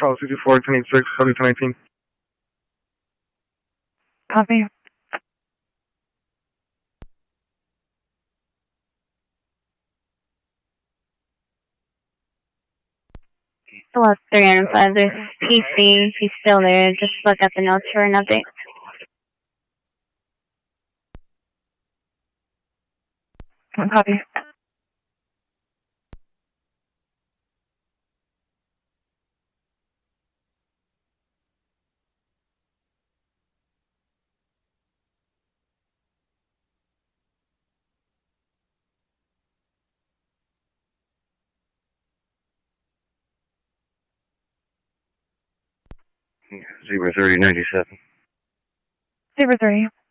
Charles 64, 1086, W1019. Copy. Plus 305, there's PC, if he's still there, just look at the notes for an update. Copy. Zebra 3097. Zebra 30.